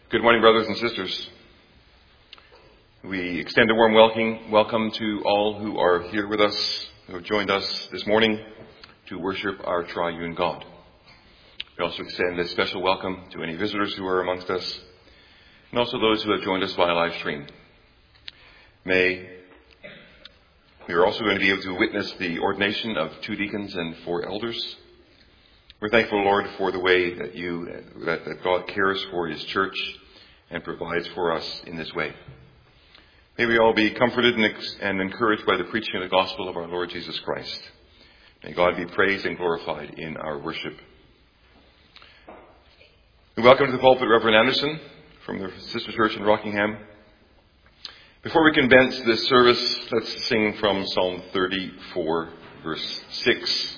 Good morning, brothers and sisters. We extend a warm welcome to all who are here with us, who have joined us this morning to worship our triune God. We also extend a special welcome to any visitors who are amongst us, and also those who have joined us via live stream. We are also going to be able to witness the ordination of 2 deacons and 4 elders. We're thankful, Lord, for the way that God cares for his church and provides for us in this way. May we all be comforted and encouraged by the preaching of the gospel of our Lord Jesus Christ. May God be praised and glorified in our worship. We welcome to the pulpit Reverend Anderson from the Sister Church in Rockingham. Before we commence this service, let's sing from Psalm 34, verse 6.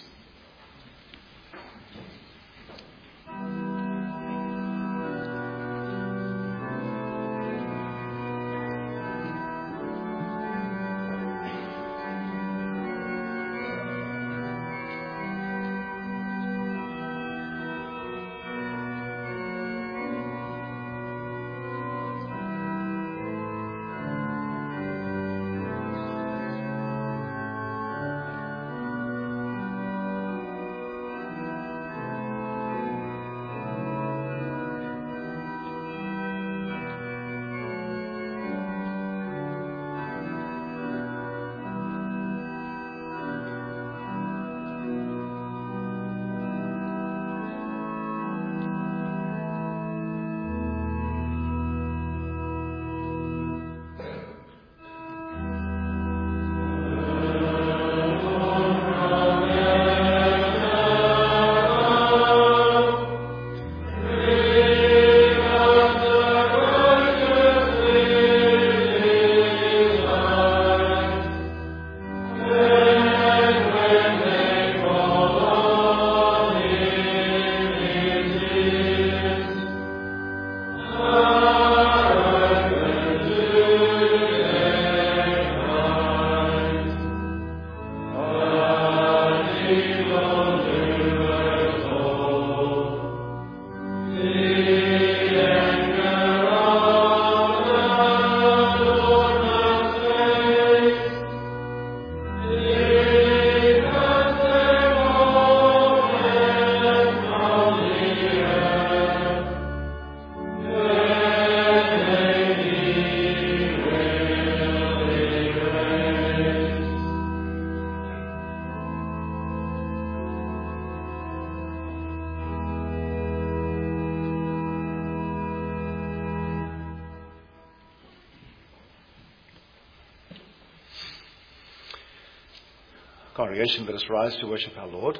Congregation, let us rise to worship our Lord.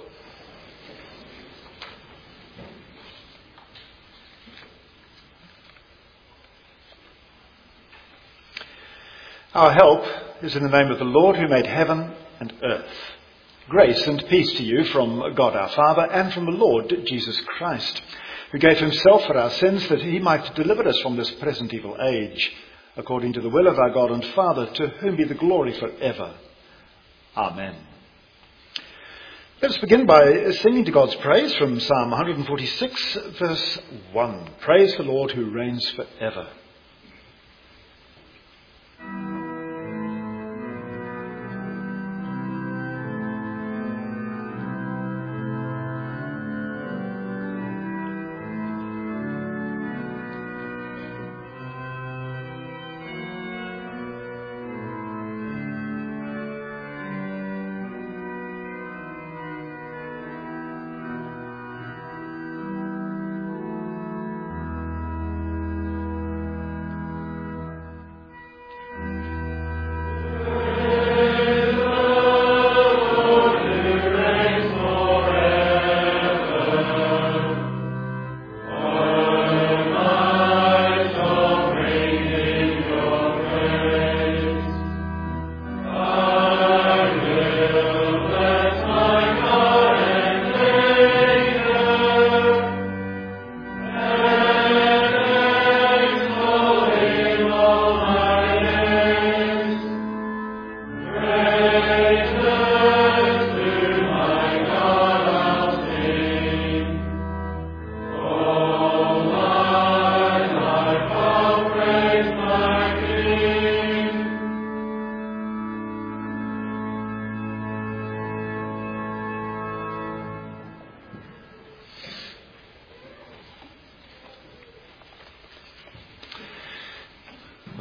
Our help is in the name of the Lord who made heaven and earth. Grace and peace to you from God our Father and from the Lord Jesus Christ, who gave himself for our sins that he might deliver us from this present evil age, according to the will of our God and Father, to whom be the glory forever. Amen. Let us begin by singing to God's praise from Psalm 146, verse 1. Praise the Lord who reigns forever.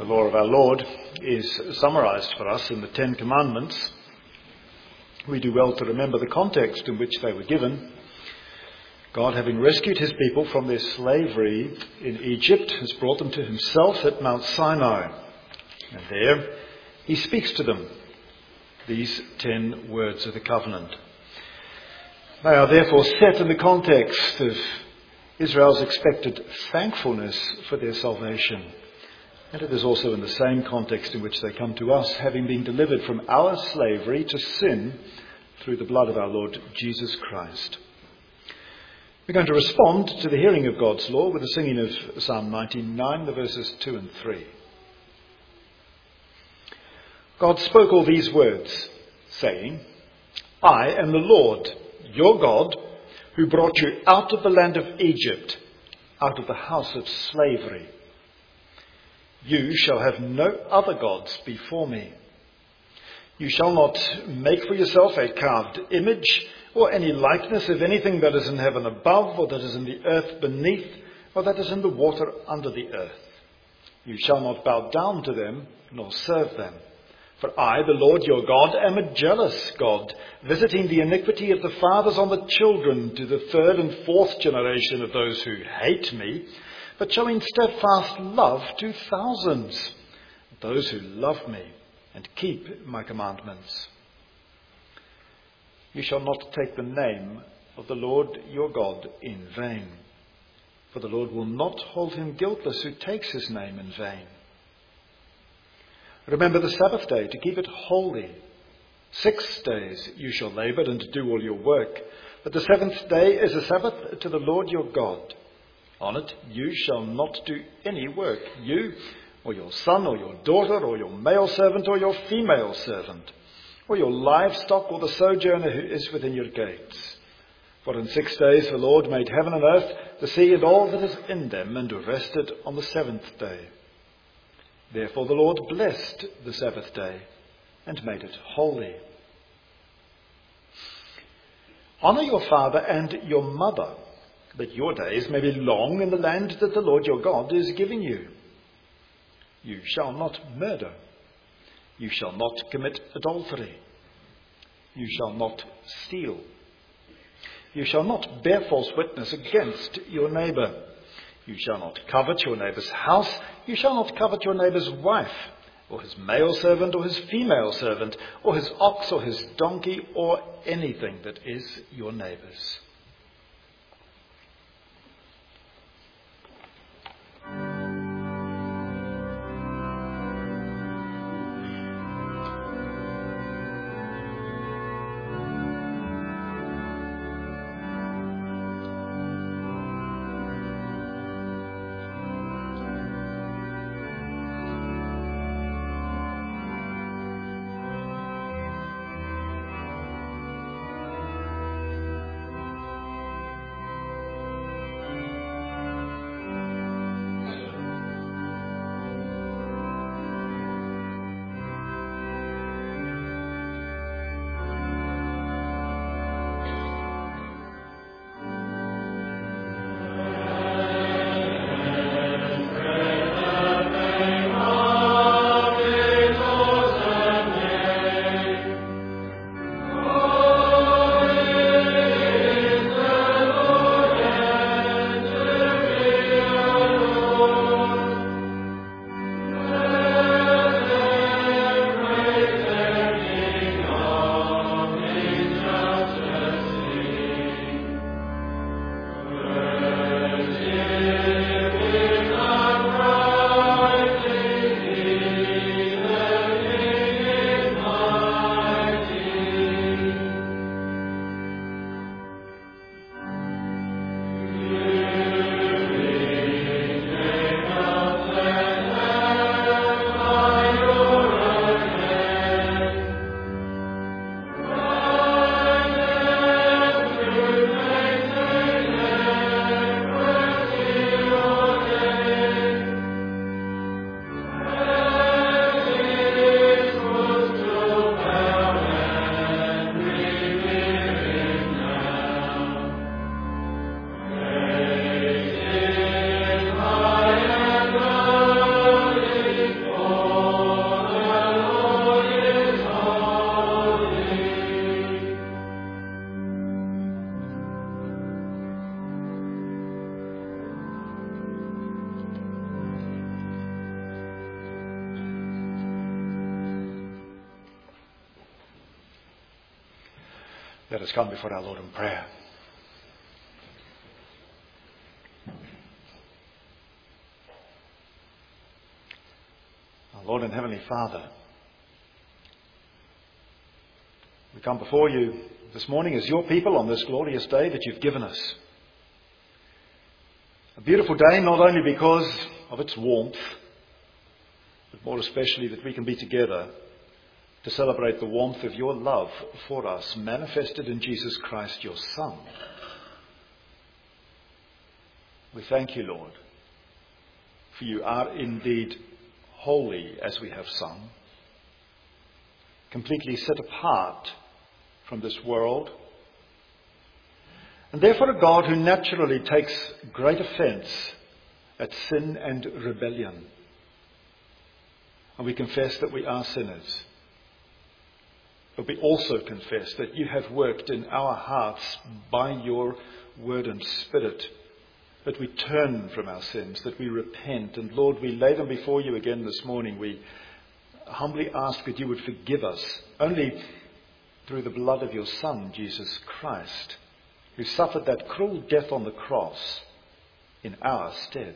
The law of our Lord is summarized for us in the Ten Commandments. We do well to remember the context in which they were given. God, having rescued his people from their slavery in Egypt, has brought them to himself at Mount Sinai. And there he speaks to them these 10 words of the covenant. They are therefore set in the context of Israel's expected thankfulness for their salvation. And it is also in the same context in which they come to us, having been delivered from our slavery to sin through the blood of our Lord Jesus Christ. We're going to respond to the hearing of God's law with the singing of Psalm 99, the verses 2 and 3. God spoke all these words, saying, I am the Lord, your God, who brought you out of the land of Egypt, out of the house of slavery. You shall have no other gods before me. You shall not make for yourself a carved image or any likeness of anything that is in heaven above, or that is in the earth beneath, or that is in the water under the earth. You shall not bow down to them, nor serve them. For I, the Lord your God, am a jealous God, visiting the iniquity of the fathers on the children to the third and fourth generation of those who hate me, but showing steadfast love to thousands, those who love me and keep my commandments. You shall not take the name of the Lord your God in vain, for the Lord will not hold him guiltless who takes his name in vain. Remember the Sabbath day to keep it holy. 6 days you shall labor and do all your work, but the seventh day is a Sabbath to the Lord your God. On it you shall not do any work, you or your son or your daughter or your male servant or your female servant, or your livestock or the sojourner who is within your gates. For in 6 days the Lord made heaven and earth, the sea and all that is in them, and rested on the seventh day. Therefore the Lord blessed the Sabbath day and made it holy. Honour your father and your mother, that your days may be long in the land that the Lord your God is giving you. You shall not murder. You shall not commit adultery. You shall not steal. You shall not bear false witness against your neighbour. You shall not covet your neighbour's house. You shall not covet your neighbour's wife, or his male servant, or his female servant, or his ox, or his donkey, or anything that is your neighbour's. Let us come before our Lord in prayer. Our Lord and Heavenly Father, we come before you this morning as your people on this glorious day that you've given us. A beautiful day not only because of its warmth, but more especially that we can be together to celebrate the warmth of your love for us, manifested in Jesus Christ, your Son. We thank you, Lord, for you are indeed holy, as we have sung, completely set apart from this world, and therefore a God who naturally takes great offence at sin and rebellion. And we confess that we are sinners. But we also confess that you have worked in our hearts by your word and spirit, that we turn from our sins, that we repent. And Lord, we lay them before you again this morning. We humbly ask that you would forgive us only through the blood of your Son, Jesus Christ, who suffered that cruel death on the cross in our stead.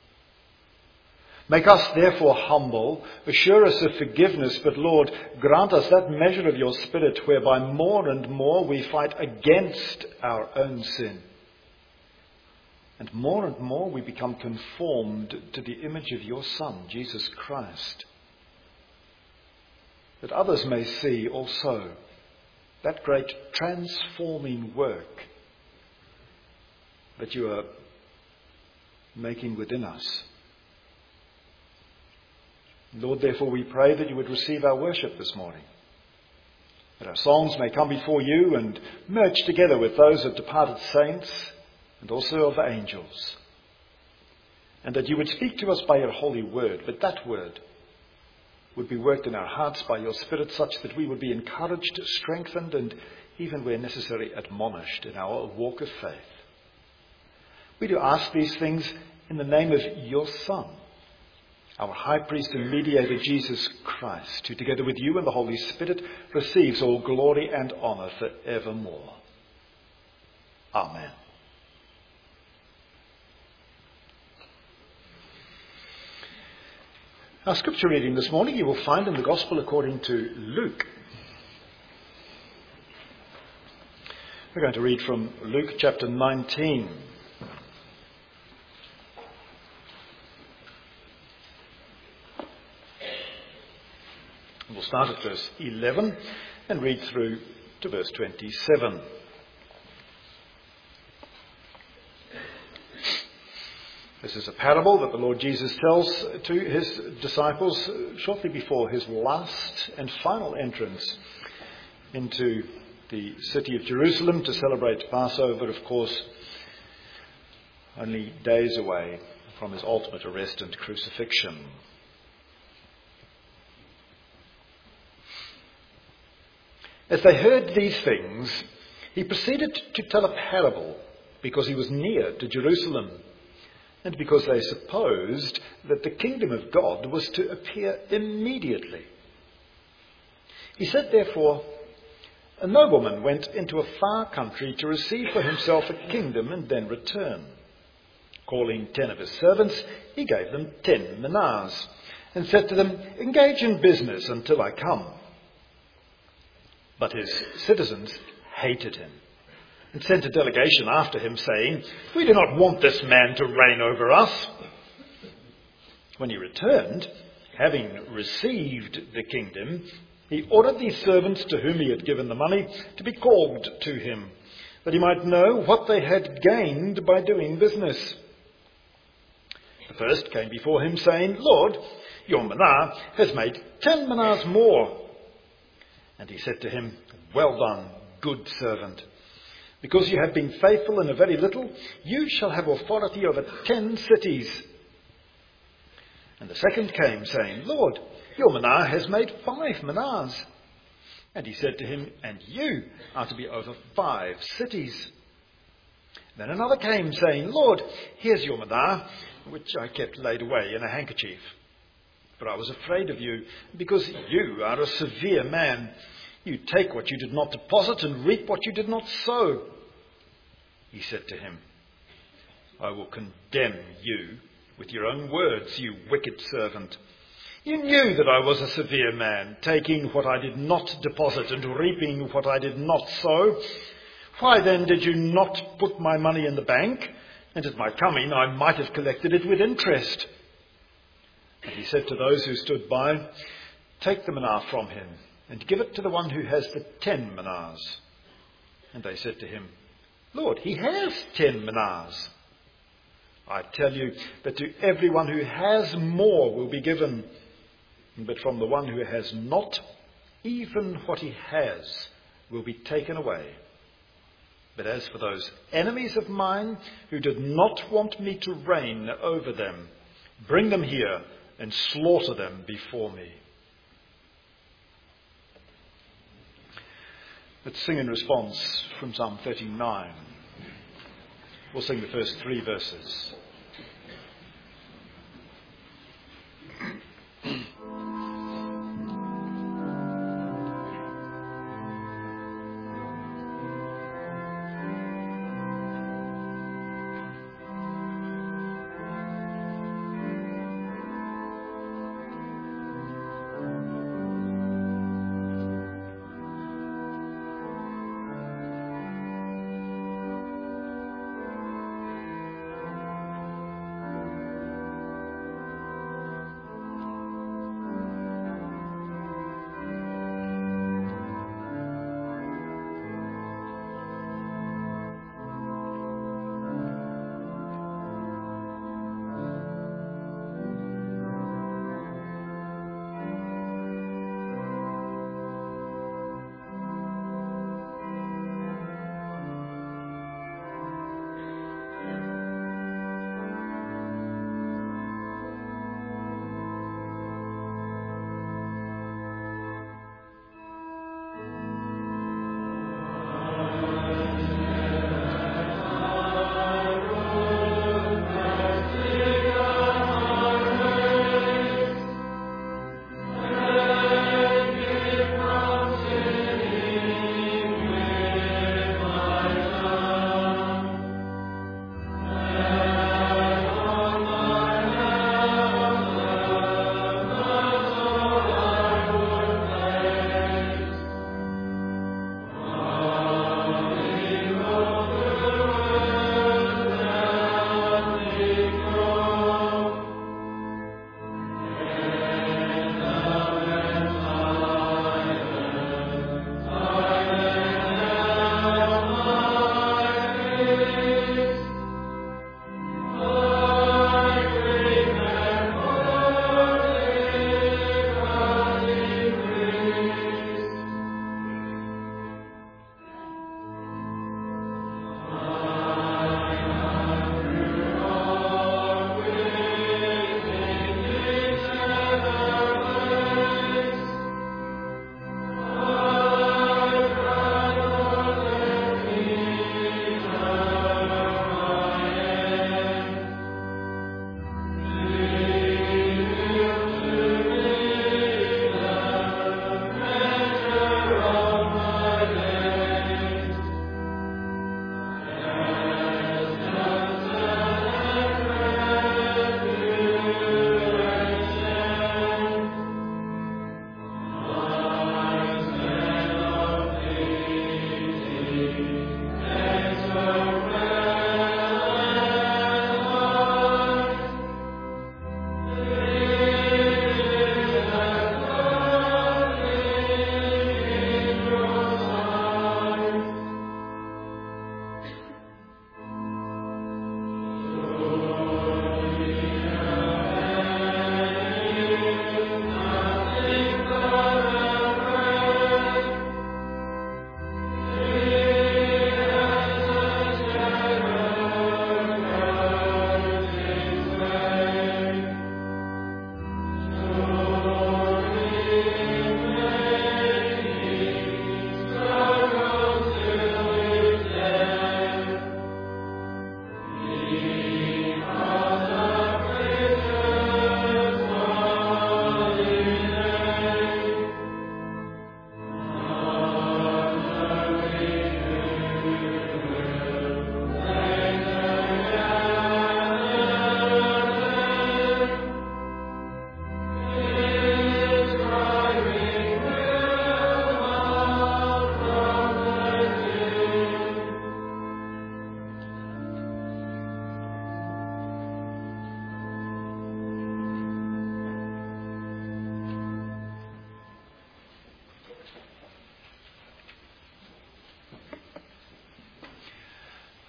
Make us therefore humble, assure us of forgiveness, but Lord, grant us that measure of your Spirit whereby more and more we fight against our own sin. And more we become conformed to the image of your Son, Jesus Christ. That others may see also that great transforming work that you are making within us. Lord, therefore we pray that you would receive our worship this morning, that our songs may come before you and merge together with those of departed saints and also of angels, and that you would speak to us by your holy word, but that word would be worked in our hearts by your Spirit such that we would be encouraged, strengthened, and even where necessary admonished in our walk of faith. We do ask these things in the name of your Son, our high priest and mediator, Jesus Christ, who together with you and the Holy Spirit receives all glory and honour for evermore. Amen. Our scripture reading this morning you will find in the Gospel according to Luke. We're going to read from Luke chapter 19. We'll start at verse 11 and read through to verse 27. This is a parable that the Lord Jesus tells to his disciples shortly before his last and final entrance into the city of Jerusalem to celebrate Passover, of course, only days away from his ultimate arrest and crucifixion. As they heard these things, he proceeded to tell a parable because he was near to Jerusalem and because they supposed that the kingdom of God was to appear immediately. He said, therefore, a nobleman went into a far country to receive for himself a kingdom and then return. Calling 10 of his servants, he gave them 10 manars and said to them, engage in business until I come. But his citizens hated him and sent a delegation after him, saying, we do not want this man to reign over us. When he returned, having received the kingdom, he ordered these servants to whom he had given the money to be called to him, that he might know what they had gained by doing business. The first came before him, saying, Lord, your manar has made 10 manars more. And he said to him, well done, good servant. Because you have been faithful in a very little, you shall have authority over 10 cities. And the second came, saying, Lord, your manar has made 5 manars. And he said to him, and you are to be over 5 cities. Then another came, saying, Lord, here's your manar, which I kept laid away in a handkerchief. But I was afraid of you, because you are a severe man. You take what you did not deposit and reap what you did not sow." He said to him, "I will condemn you with your own words, you wicked servant. You knew that I was a severe man, taking what I did not deposit and reaping what I did not sow. Why then did you not put my money in the bank? And at my coming I might have collected it with interest." And he said to those who stood by, "Take the mina from him and give it to the one who has the 10 minas." And they said to him, "Lord, he has 10 minas." "I tell you that to everyone who has more will be given, but from the one who has not, even what he has will be taken away. But as for those enemies of mine who did not want me to reign over them, bring them here and slaughter them before me." Let's sing in response from Psalm 39. We'll sing the first 3 verses.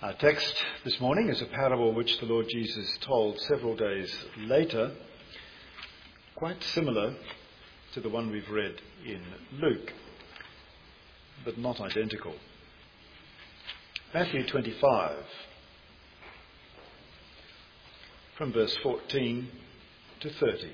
Our text this morning is a parable which the Lord Jesus told several days later, quite similar to the one we've read in Luke, but not identical. Matthew 25, from verse 14 to 30.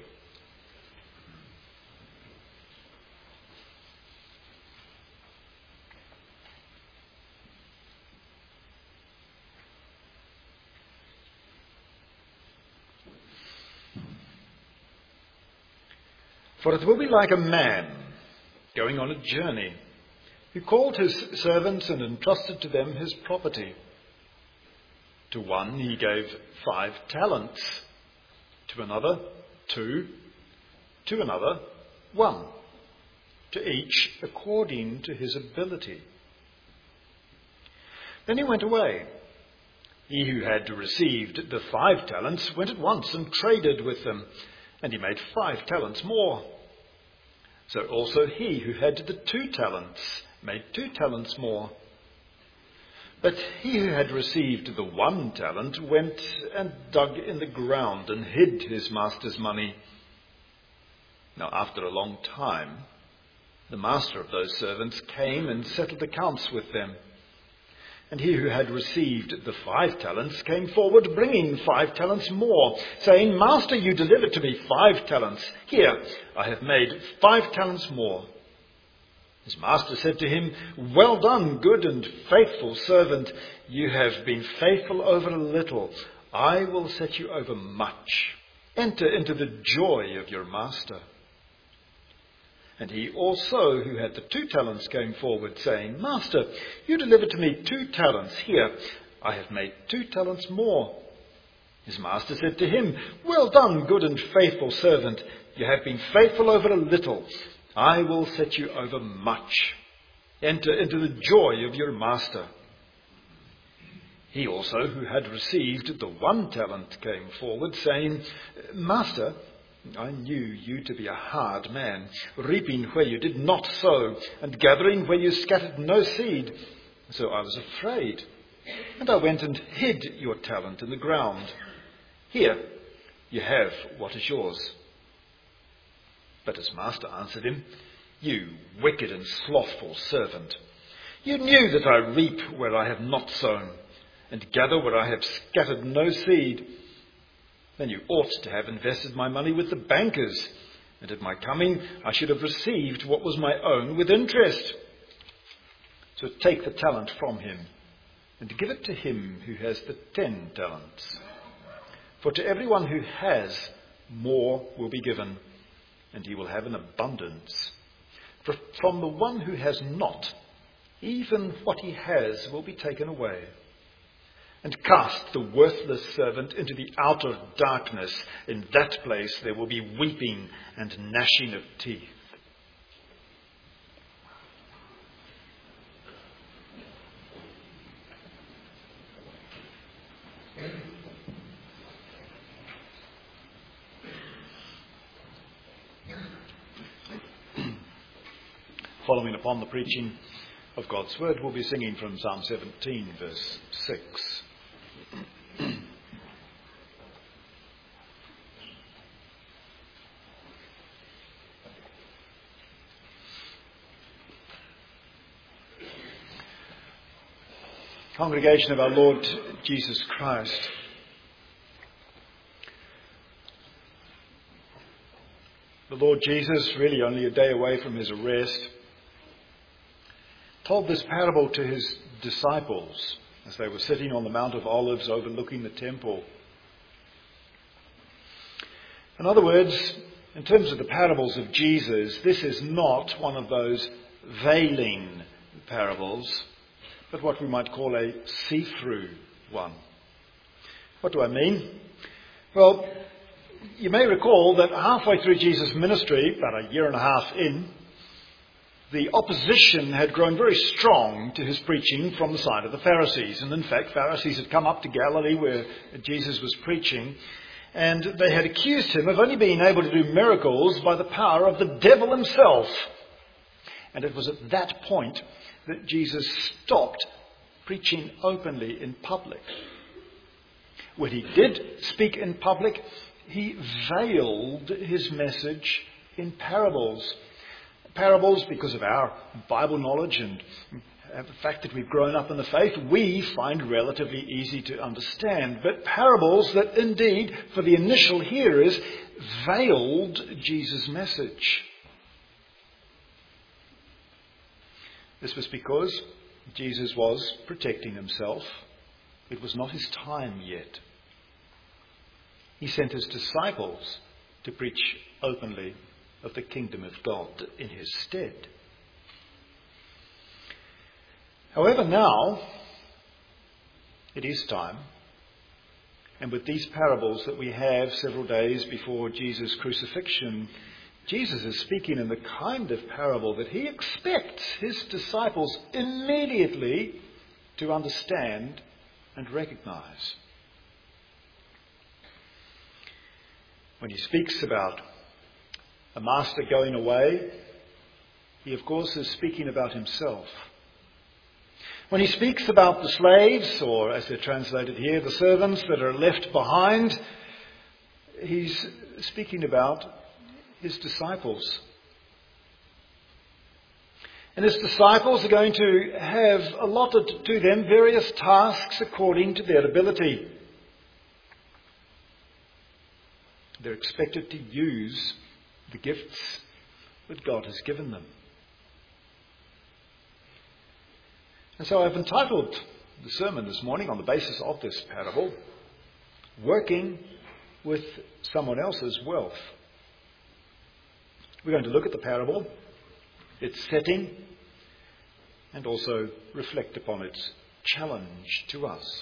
For it will be like a man going on a journey, who called his servants and entrusted to them his property. To one he gave 5 talents, to another 2, to another 1, to each according to his ability. Then he went away. He who had received the 5 talents went at once and traded with them, and he made 5 talents more. So also he who had the 2 talents made 2 talents more. But he who had received the 1 talent went and dug in the ground and hid his master's money. Now after a long time, the master of those servants came and settled accounts with them. And he who had received the 5 talents came forward, bringing 5 talents more, saying, Master, you delivered to me 5 talents. Here, I have made 5 talents more. His master said to him, Well done, good and faithful servant. You have been faithful over a little. I will set you over much. Enter into the joy of your master. And he also, who had the 2 talents, came forward, saying, Master, you delivered to me 2 talents. Here, I have made 2 talents more. His master said to him, Well done, good and faithful servant. You have been faithful over a little. I will set you over much. Enter into the joy of your master. He also, who had received the 1 talent, came forward, saying, Master, I knew you to be a hard man, reaping where you did not sow, and gathering where you scattered no seed. So I was afraid, and I went and hid your talent in the ground. Here, you have what is yours. But his master answered him, You wicked and slothful servant, you knew that I reap where I have not sown, and gather where I have scattered no seed. Then you ought to have invested my money with the bankers, and at my coming I should have received what was my own with interest. So take the talent from him, and give it to him who has the 10 talents. For to everyone who has, more will be given, and he will have an abundance. For from the one who has not, even what he has will be taken away. And cast the worthless servant into the outer darkness. In that place there will be weeping and gnashing of teeth. Following upon the preaching of God's word, we'll be singing from Psalm 17, verse 6. Congregation of our Lord Jesus Christ, the Lord Jesus, really only a day away from his arrest, told this parable to his disciples as they were sitting on the Mount of Olives overlooking the temple. In other words, in terms of the parables of Jesus, this is not one of those veiling parables, but what we might call a see-through one. What do I mean? Well, you may recall that halfway through Jesus' ministry, about a year and a half in, the opposition had grown very strong to his preaching from the side of the Pharisees. And in fact, Pharisees had come up to Galilee where Jesus was preaching, and they had accused him of only being able to do miracles by the power of the devil himself. And it was at that point that Jesus stopped preaching openly in public. When he did speak in public, he veiled his message in parables. Parables, because of our Bible knowledge and the fact that we've grown up in the faith, we find relatively easy to understand. But parables that indeed, for the initial hearers, veiled Jesus' message. This was because Jesus was protecting himself. It was not his time yet. He sent his disciples to preach openly of the kingdom of God in his stead. However, now it is time, and with these parables that we have several days before Jesus' crucifixion, Jesus is speaking in the kind of parable that he expects his disciples immediately to understand and recognize. When he speaks about a master going away, he of course is speaking about himself. When he speaks about the slaves, or as they're translated here, the servants that are left behind, he's speaking about his disciples. And his disciples are going to have allotted to them various tasks according to their ability. They're expected to use the gifts that God has given them. And so I've entitled the sermon this morning on the basis of this parable, Working with Someone Else's Wealth. We're going to look at the parable, its setting, and also reflect upon its challenge to us.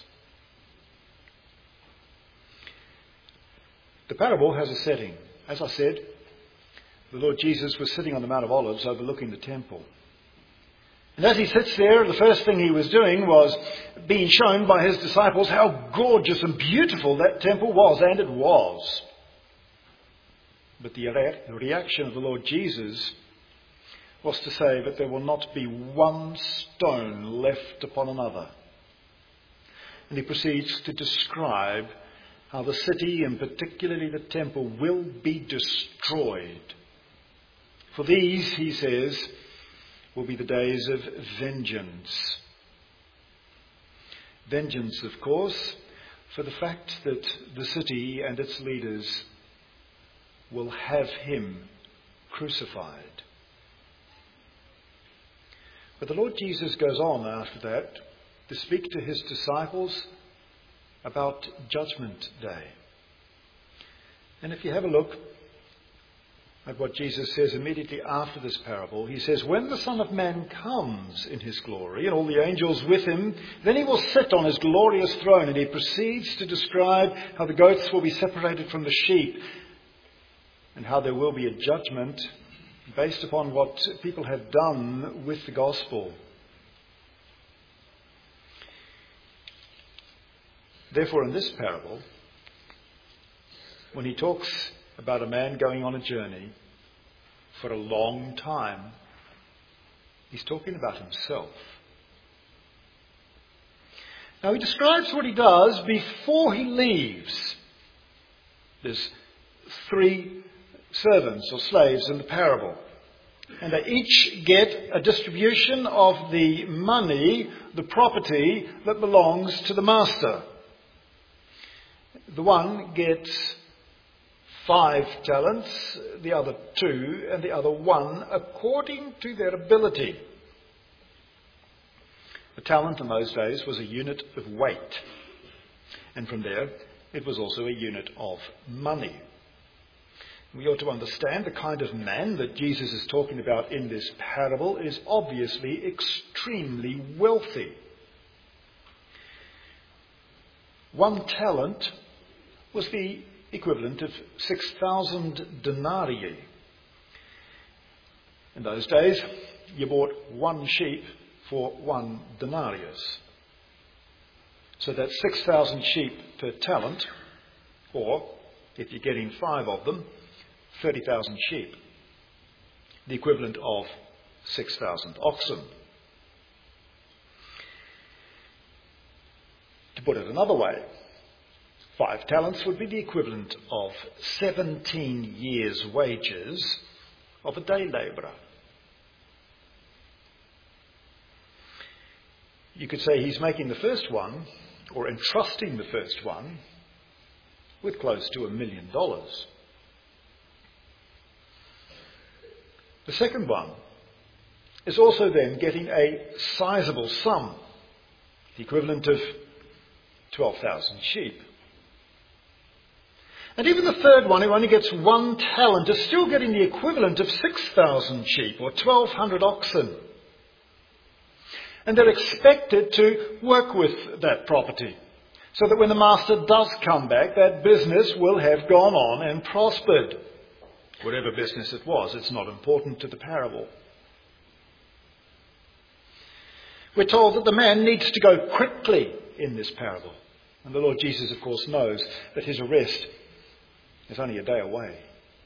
The parable has a setting. As I said, the Lord Jesus was sitting on the Mount of Olives overlooking the temple. And as he sits there, the first thing he was doing was being shown by his disciples how gorgeous and beautiful that temple was, and it was. But the reaction of the Lord Jesus was to say that there will not be one stone left upon another. And he proceeds to describe how the city, and particularly the temple, will be destroyed. For these, he says, will be the days of vengeance. Vengeance, of course, for the fact that the city and its leaders will have him crucified. But the Lord Jesus goes on after that to speak to his disciples about Judgment Day. And if you have a look at what Jesus says immediately after this parable, he says, when the Son of Man comes in his glory and all the angels with him, then he will sit on his glorious throne. And he proceeds to describe how the goats will be separated from the sheep and how there will be a judgment based upon what people have done with the gospel. Therefore, in this parable, when he talks about a man going on a journey for a long time, he's talking about himself. Now, he describes what he does before he leaves. There's 3 servants or slaves in the parable, and they each get a distribution of the money, the property that belongs to the master. The one gets 5 talents, the other 2, and the other 1, according to their ability. A talent in those days was a unit of weight, and from there it was also a unit of money. We ought to understand the kind of man that Jesus is talking about in this parable is obviously extremely wealthy. 1 talent was the equivalent of 6,000 denarii. In those days, you bought 1 sheep for 1 denarius. So that's 6,000 sheep per talent, or, if you're getting 5 of them, 30,000 sheep, the equivalent of 6,000 oxen. put it another way, 5 talents would be the equivalent of 17 years' wages of a day labourer. You could say he's making the first one, or entrusting the first one, with close to $1 million. The second one is also then getting a sizable sum, the equivalent of 12,000 sheep. And even the third one, who only gets 1 talent, is still getting the equivalent of 6,000 sheep or 1,200 oxen. And they're expected to work with that property, so that when the master does come back, that business will have gone on and prospered. Whatever business it was, it's not important to the parable. We're told that the man needs to go quickly in this parable. And the Lord Jesus, of course, knows that his arrest is only a day away.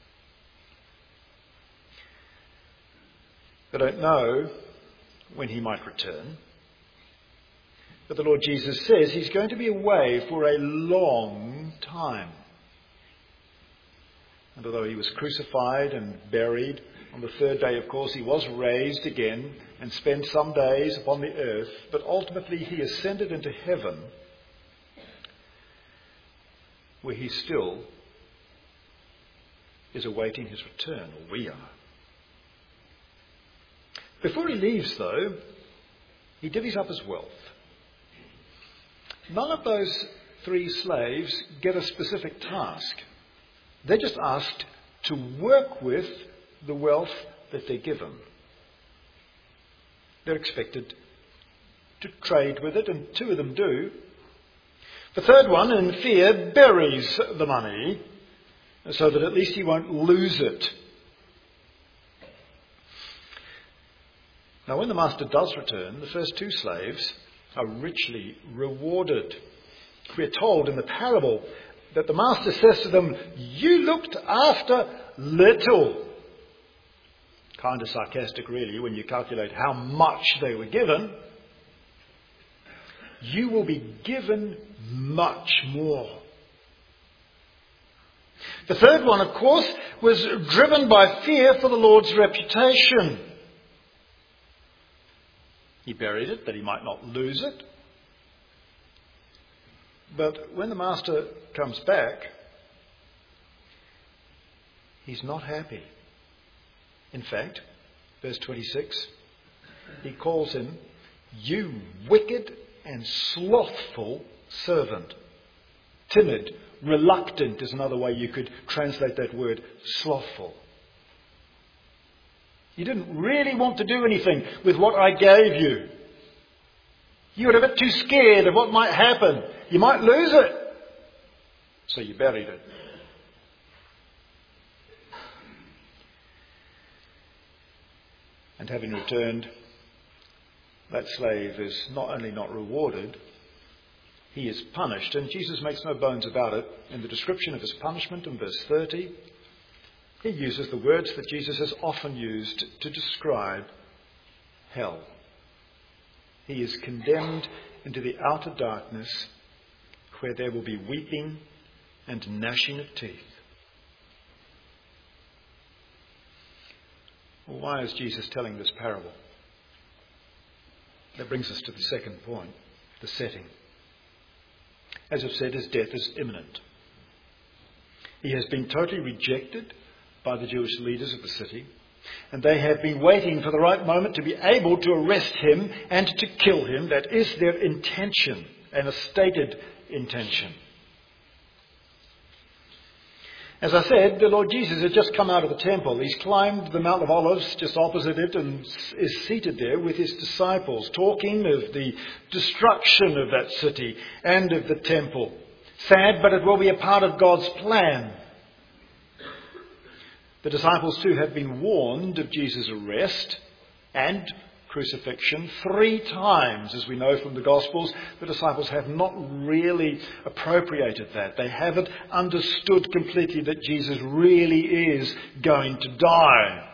They don't know when he might return. But the Lord Jesus says he's going to be away for a long time. And although he was crucified and buried, on the third day, of course, he was raised again and spent some days upon the earth. But ultimately he ascended into heaven, where he still is awaiting his return, or we are. Before he leaves, though, he divvies up his wealth. None of those 3 slaves get a specific task. They're just asked to work with the wealth that they're given. They're expected to trade with it, and 2 of them do. The third one, in fear, buries the money so that at least he won't lose it. Now, when the master does return, the first 2 slaves are richly rewarded. We're told in the parable that the master says to them, "You looked after little." Kind of sarcastic, really, when you calculate how much they were given. You will be given much more. The third one, of course, was driven by fear for the Lord's reputation. He buried it that he might not lose it. But when the master comes back, he's not happy. In fact, verse 26, he calls him, "You wicked and slothful servant." Timid, reluctant is another way you could translate that word, slothful. You didn't really want to do anything with what I gave you. You were a bit too scared of what might happen. You might lose it. So you buried it. And having returned, that slave is not only not rewarded, he is punished. And Jesus makes no bones about it. In the description of his punishment in verse 30, he uses the words that Jesus has often used to describe hell. He is condemned into the outer darkness, where there will be weeping and gnashing of teeth. Well, why is Jesus telling this parable? That brings us to the second point, the setting. As I've said, his death is imminent. He has been totally rejected by the Jewish leaders of the city, and they have been waiting for the right moment to be able to arrest him and to kill him. That is their intention, and a stated intention. As I said, the Lord Jesus has just come out of the temple. He's climbed the Mount of Olives just opposite it and is seated there with his disciples, talking of the destruction of that city and of the temple. Sad, but it will be a part of God's plan. The disciples too have been warned of Jesus' arrest and crucifixion 3 times, as we know from the Gospels. The disciples have not really appropriated that. They haven't understood completely that Jesus really is going to die.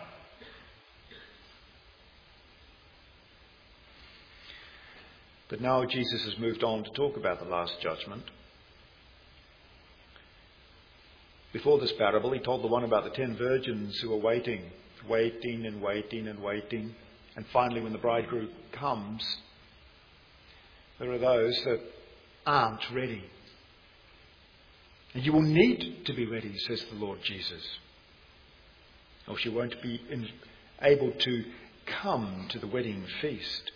But now Jesus has moved on to talk about the last judgment. Before this parable, he told the one about the 10 virgins who were waiting. And finally, when the bridegroom comes, there are those that aren't ready. And you will need to be ready, says the Lord Jesus, or you won't be able to come to the wedding feast.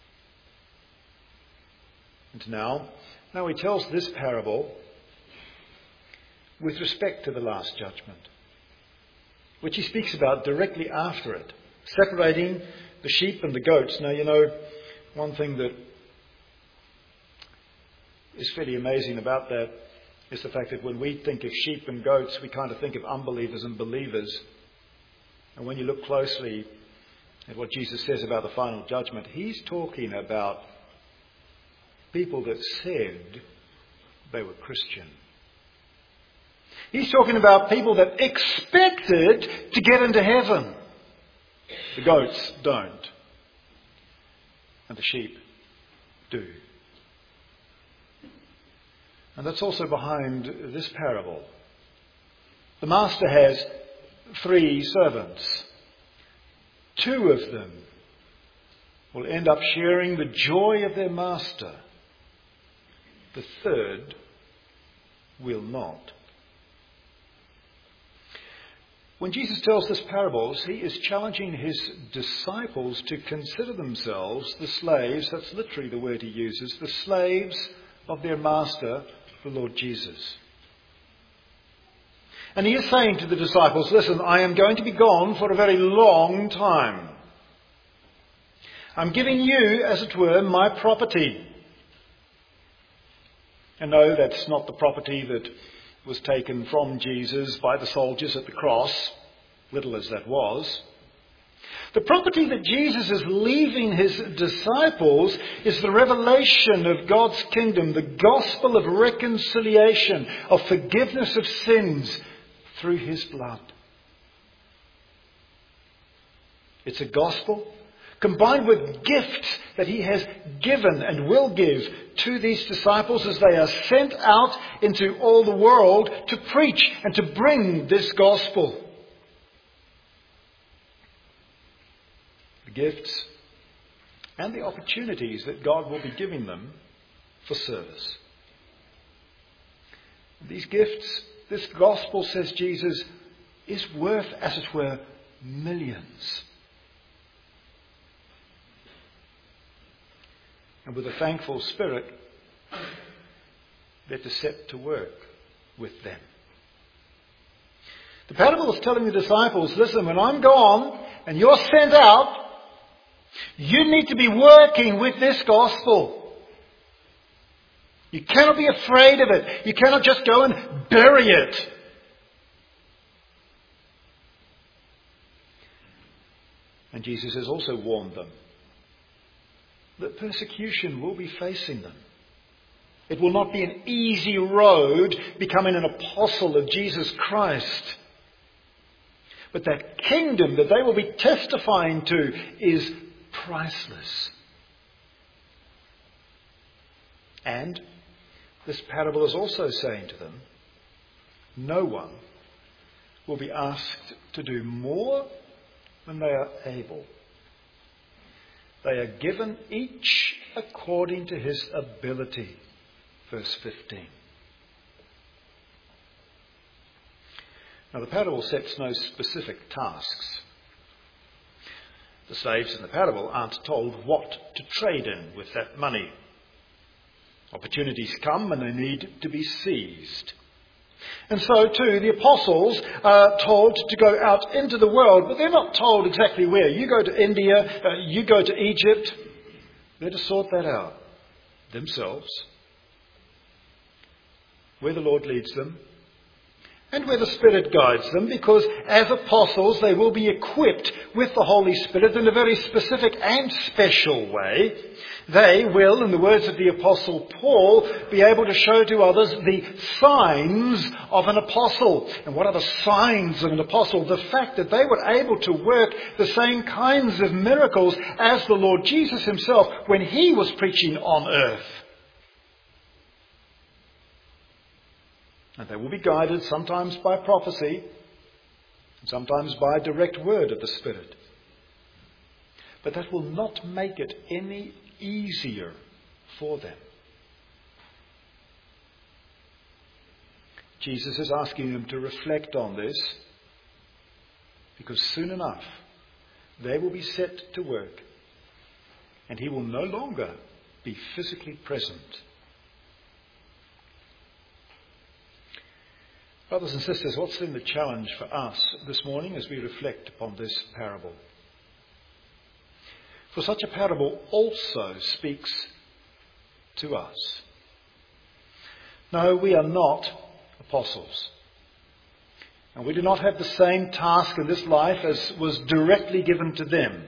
And now he tells this parable with respect to the last judgment, which he speaks about directly after it, separating the sheep and the goats. Now, you know, one thing that is fairly amazing about that is the fact that when we think of sheep and goats, we kind of think of unbelievers and believers. And when you look closely at what Jesus says about the final judgment, he's talking about people that said they were Christian. He's talking about people that expected to get into heaven. The goats don't. And the sheep do. And that's also behind this parable. The master has 3 servants. 2 of them will end up sharing the joy of their master. The 3rd will not. When Jesus tells this parables, he is challenging his disciples to consider themselves the slaves, that's literally the word he uses, the slaves of their master, the Lord Jesus. And he is saying to the disciples, listen, I am going to be gone for a very long time. I'm giving you, as it were, my property. And no, that's not the property that was taken from Jesus by the soldiers at the cross, little as that was. The property that Jesus is leaving his disciples is the revelation of God's kingdom, the gospel of reconciliation, of forgiveness of sins through his blood. It's a gospel combined with gifts that he has given and will give to these disciples as they are sent out into all the world to preach and to bring this gospel. The gifts and the opportunities that God will be giving them for service. These gifts, this gospel, says Jesus, is worth, as it were, millions. And with a thankful spirit, they're to set to work with them. The parable is telling the disciples, listen, when I'm gone and you're sent out, you need to be working with this gospel. You cannot be afraid of it. You cannot just go and bury it. And Jesus has also warned them that persecution will be facing them. It will not be an easy road becoming an apostle of Jesus Christ. But that kingdom that they will be testifying to is priceless. And this parable is also saying to them, no one will be asked to do more than they are able. They are given each according to his ability. Verse 15. Now the parable sets no specific tasks. The slaves in the parable aren't told what to trade in with that money. Opportunities come and they need to be seized. And so too, the apostles are told to go out into the world, but they're not told exactly where. You go to India, you go to Egypt. They're to sort that out themselves, where the Lord leads them, and where the Spirit guides them, because as apostles they will be equipped with the Holy Spirit in a very specific and special way. They will, in the words of the Apostle Paul, be able to show to others the signs of an apostle. And what are the signs of an apostle? The fact that they were able to work the same kinds of miracles as the Lord Jesus himself when he was preaching on earth. And they will be guided sometimes by prophecy, and sometimes by a direct word of the Spirit. But that will not make it any easier for them. Jesus is asking them to reflect on this, because soon enough they will be set to work, and he will no longer be physically present. Brothers and sisters, what's then the challenge for us this morning as we reflect upon this parable? For such a parable also speaks to us. No, we are not apostles. And we do not have the same task in this life as was directly given to them.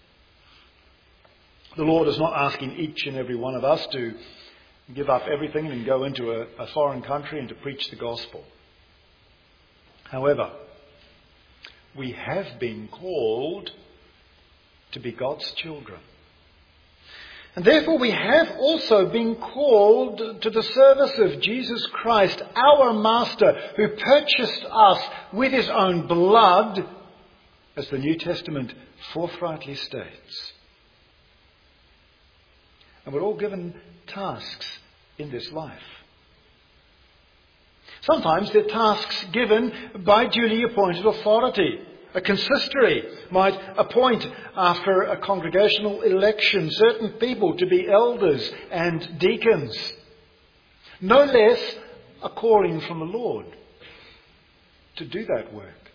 The Lord is not asking each and every one of us to give up everything and go into a foreign country and to preach the gospel. However, we have been called to be God's children. And therefore we have also been called to the service of Jesus Christ, our Master, who purchased us with his own blood, as the New Testament forthrightly states. And we're all given tasks in this life. Sometimes they're tasks given by duly appointed authority. A consistory might appoint, after a congregational election, certain people to be elders and deacons. No less a calling from the Lord to do that work.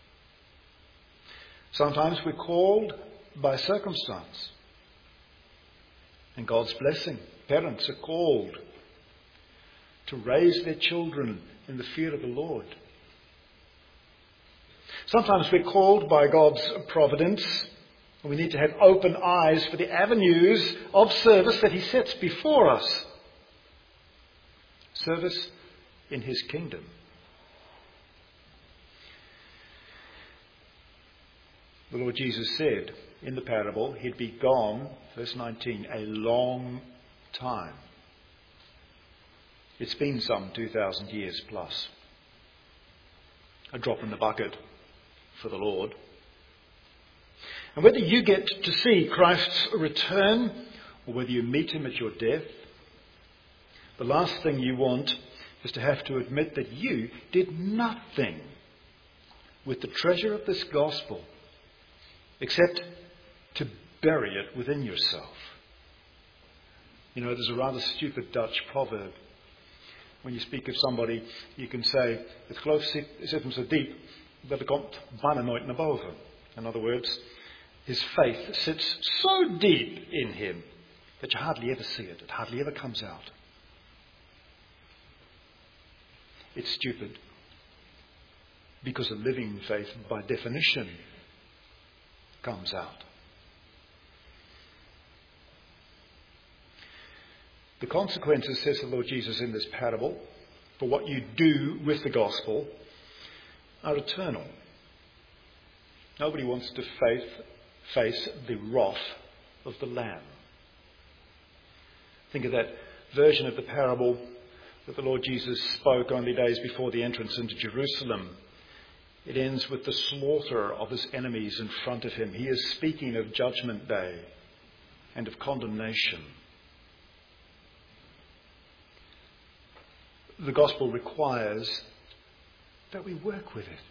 Sometimes we're called by circumstance and God's blessing. Parents are called to raise their children in the fear of the Lord. Sometimes we're called by God's providence, and we need to have open eyes for the avenues of service that he sets before us. Service in his kingdom. The Lord Jesus said in the parable he'd be gone, verse 19, a long time. It's been some 2,000 years plus. A drop in the bucket for the Lord. And whether you get to see Christ's return or whether you meet him at your death, the last thing you want is to have to admit that you did nothing with the treasure of this gospel except to bury it within yourself. You know, there's a rather stupid Dutch proverb. When you speak of somebody, you can say, "Het geloof zit hem zo diep dat komt bijna nooit naar boven." In other words, his faith sits so deep in him that you hardly ever see it. It hardly ever comes out. It's stupid because a living faith, by definition, comes out. The consequences, says the Lord Jesus in this parable, for what you do with the gospel are eternal. Nobody wants to face the wrath of the Lamb. Think of that version of the parable that the Lord Jesus spoke only days before the entrance into Jerusalem. It ends with the slaughter of his enemies in front of him. He is speaking of Judgment Day and of condemnation. The gospel requires that we work with it.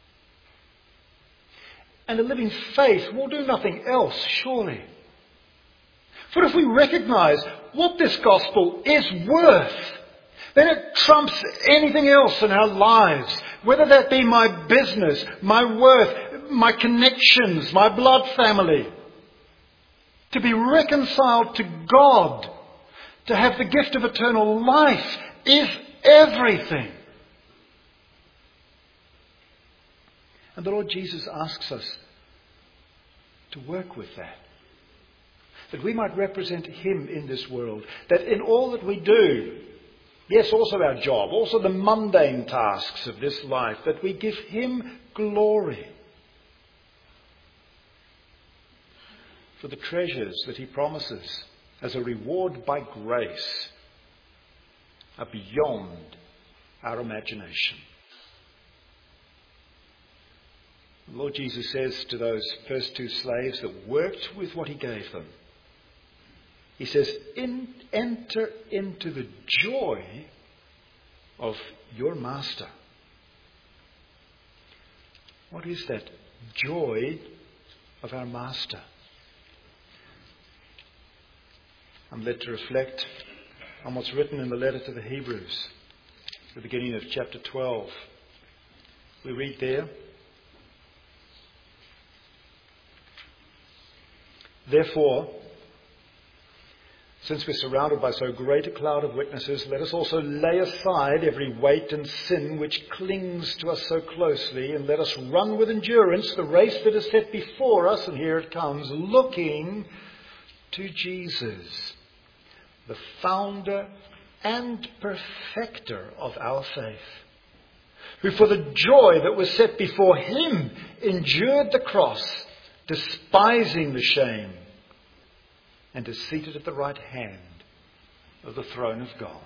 And a living faith will do nothing else, surely. For if we recognize what this gospel is worth, then it trumps anything else in our lives, whether that be my business, my worth, my connections, my blood family. To be reconciled to God, to have the gift of eternal life, is everything. And the Lord Jesus asks us to work with that we might represent him in this world, that in all that we do, yes, also our job, also the mundane tasks of this life, that we give him glory for the treasures that he promises as a reward by grace are beyond our imagination. The Lord Jesus says to those first two slaves that worked with what he gave them, he says, enter into the joy of your master. What is that joy of our master? I'm led to reflect on what's written in the letter to the Hebrews, the beginning of chapter 12. We read there, therefore, since we're surrounded by so great a cloud of witnesses, let us also lay aside every weight and sin which clings to us so closely, and let us run with endurance the race that is set before us, and here it comes, looking to Jesus, the founder and perfecter of our faith, who for the joy that was set before him endured the cross, despising the shame, and is seated at the right hand of the throne of God.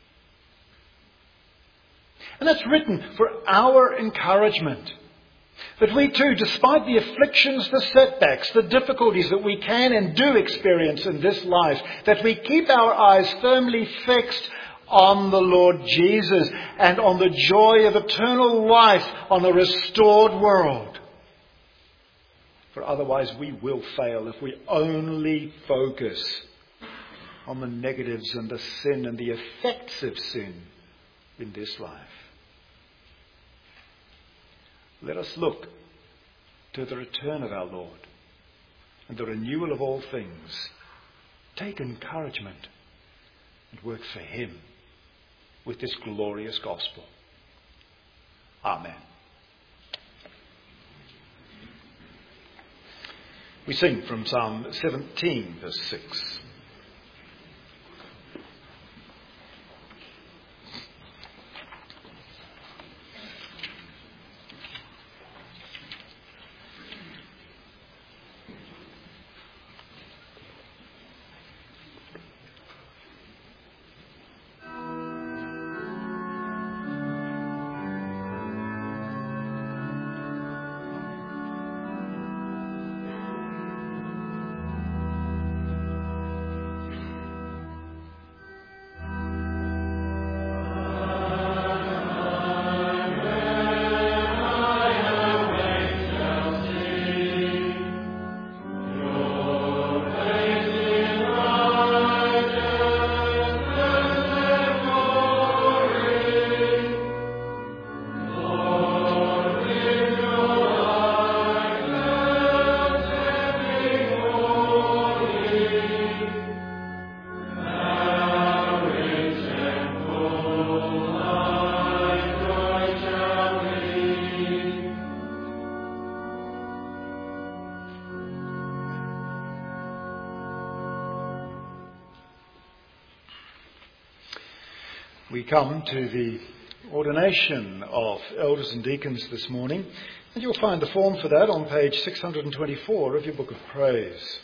And that's written for our encouragement. That we too, despite the afflictions, the setbacks, the difficulties that we can and do experience in this life, that we keep our eyes firmly fixed on the Lord Jesus and on the joy of eternal life on a restored world. For otherwise we will fail if we only focus on the negatives and the sin and the effects of sin in this life. Let us look to the return of our Lord and the renewal of all things. Take encouragement and work for him with this glorious gospel. Amen. We sing from Psalm 17, verse 6. We come to the ordination of elders and deacons this morning, and you'll find the form for that on page 624 of your Book of Praise.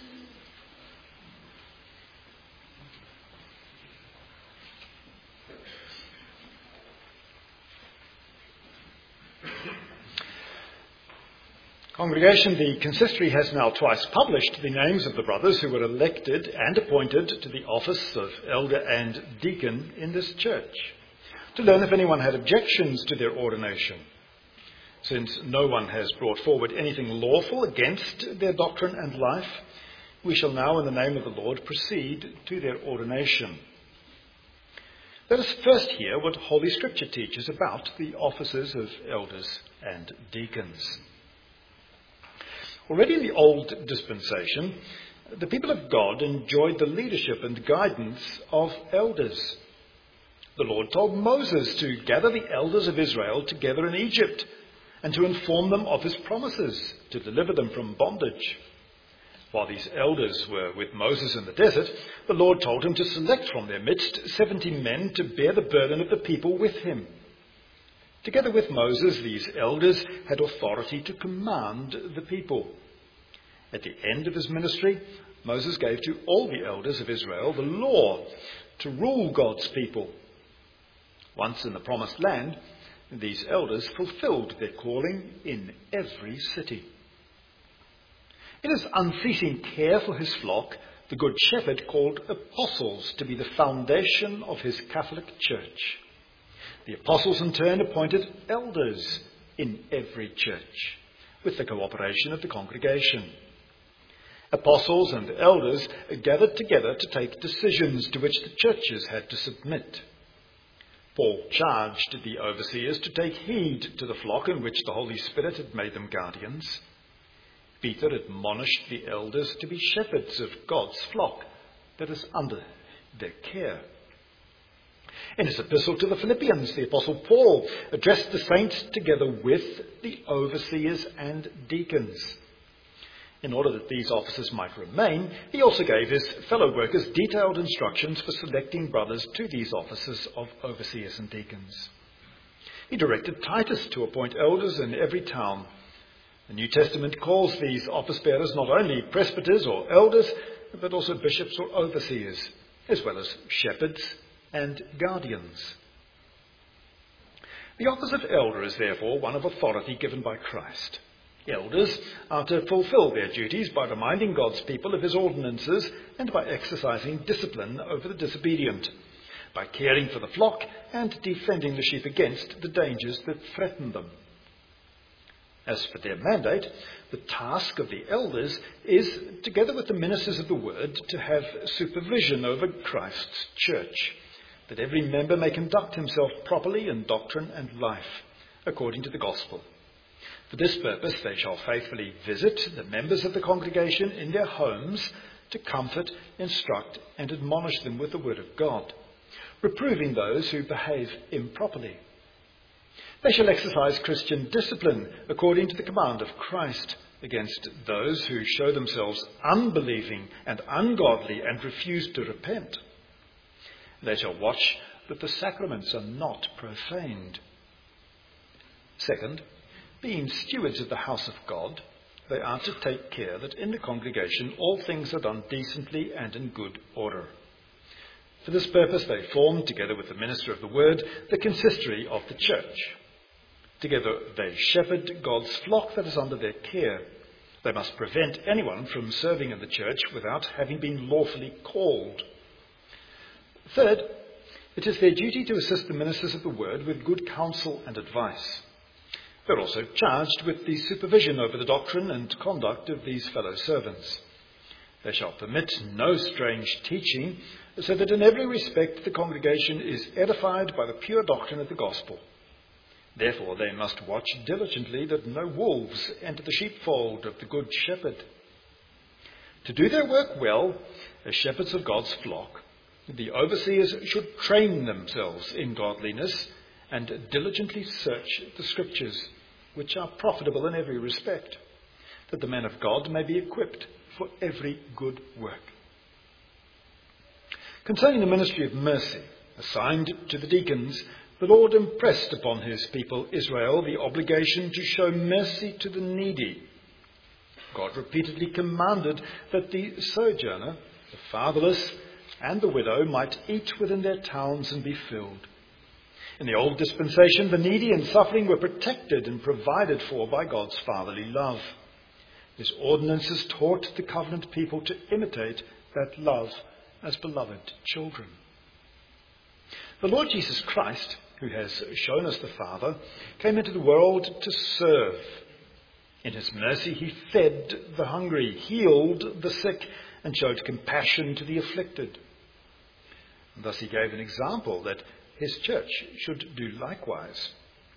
Congregation, the consistory has now twice published the names of the brothers who were elected and appointed to the office of elder and deacon in this church, to learn if anyone had objections to their ordination. Since no one has brought forward anything lawful against their doctrine and life, we shall now, in the name of the Lord, proceed to their ordination. Let us first hear what Holy Scripture teaches about the offices of elders and deacons. Already in the Old Dispensation, the people of God enjoyed the leadership and guidance of elders. The Lord told Moses to gather the elders of Israel together in Egypt, and to inform them of his promises, to deliver them from bondage. While these elders were with Moses in the desert, the Lord told him to select from their midst 70 men to bear the burden of the people with him. Together with Moses, these elders had authority to command the people. At the end of his ministry, Moses gave to all the elders of Israel the law to rule God's people. Once in the promised land, these elders fulfilled their calling in every city. In his unceasing care for his flock, the Good Shepherd called apostles to be the foundation of his Catholic Church. The apostles in turn appointed elders in every church, with the cooperation of the congregation. Apostles and elders gathered together to take decisions to which the churches had to submit. Paul charged the overseers to take heed to the flock in which the Holy Spirit had made them guardians. Peter admonished the elders to be shepherds of God's flock that is under their care. In his epistle to the Philippians, the Apostle Paul addressed the saints together with the overseers and deacons. In order that these offices might remain, he also gave his fellow workers detailed instructions for selecting brothers to these offices of overseers and deacons. He directed Titus to appoint elders in every town. The New Testament calls these office bearers not only presbyters or elders, but also bishops or overseers, as well as shepherds and guardians. The office of elder is therefore one of authority given by Christ. Elders are to fulfill their duties by reminding God's people of his ordinances and by exercising discipline over the disobedient, by caring for the flock and defending the sheep against the dangers that threaten them. As for their mandate, the task of the elders is, together with the ministers of the word, to have supervision over Christ's church, that every member may conduct himself properly in doctrine and life, according to the gospel. For this purpose they shall faithfully visit the members of the congregation in their homes to comfort, instruct, and admonish them with the word of God, reproving those who behave improperly. They shall exercise Christian discipline according to the command of Christ against those who show themselves unbelieving and ungodly and refuse to repent. They shall watch that the sacraments are not profaned. Second, being stewards of the house of God, they are to take care that in the congregation all things are done decently and in good order. For this purpose they form, together with the minister of the word, the consistory of the church. Together they shepherd God's flock that is under their care. They must prevent anyone from serving in the church without having been lawfully called. Third, it is their duty to assist the ministers of the word with good counsel and advice. They are also charged with the supervision over the doctrine and conduct of these fellow servants. They shall permit no strange teaching, so that in every respect the congregation is edified by the pure doctrine of the gospel. Therefore they must watch diligently that no wolves enter the sheepfold of the good shepherd. To do their work well, as shepherds of God's flock, the overseers should train themselves in godliness and diligently search the Scriptures, which are profitable in every respect, that the man of God may be equipped for every good work. Concerning the ministry of mercy, assigned to the deacons, the Lord impressed upon his people Israel the obligation to show mercy to the needy. God repeatedly commanded that the sojourner, the fatherless, and the widow might eat within their towns and be filled. In the old dispensation, the needy and suffering were protected and provided for by God's fatherly love. His ordinances taught the covenant people to imitate that love as beloved children. The Lord Jesus Christ, who has shown us the Father, came into the world to serve. In his mercy he fed the hungry, healed the sick, and showed compassion to the afflicted. And thus he gave an example that his church should do likewise.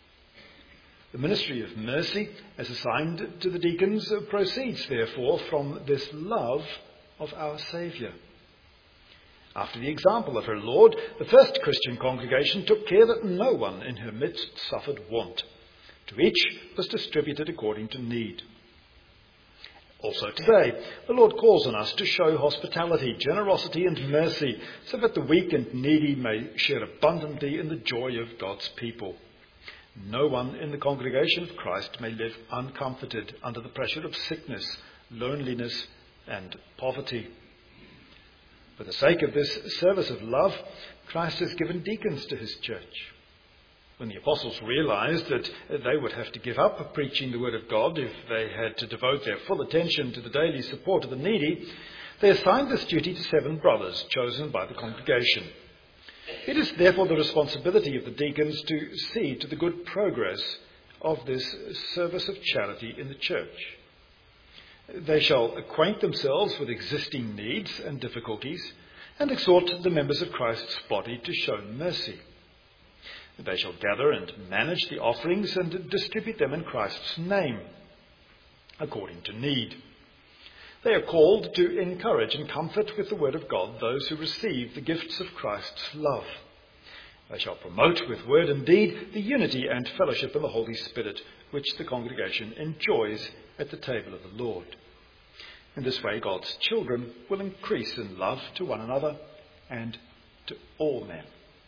The ministry of mercy, as assigned to the deacons, proceeds therefore from this love of our Saviour. After the example of her Lord, the first Christian congregation took care that no one in her midst suffered want, To each was distributed according to need. Also today, the Lord calls on us to show hospitality, generosity and mercy, so that the weak and needy may share abundantly in the joy of God's people. No one in the congregation of Christ may live uncomforted under the pressure of sickness, loneliness and poverty. For the sake of this service of love, Christ has given deacons to his church. When the apostles realized that they would have to give up preaching the word of God if they had to devote their full attention to the daily support of the needy, they assigned this duty to 7 brothers chosen by the congregation. It is therefore the responsibility of the deacons to see to the good progress of this service of charity in the church. They shall acquaint themselves with existing needs and difficulties and exhort the members of Christ's body to show mercy. They shall gather and manage the offerings and distribute them in Christ's name, according to need. They are called to encourage and comfort with the word of God those who receive the gifts of Christ's love. They shall promote with word and deed the unity and fellowship of the Holy Spirit, which the congregation enjoys at the table of the Lord. In this way, God's children will increase in love to one another and to all men.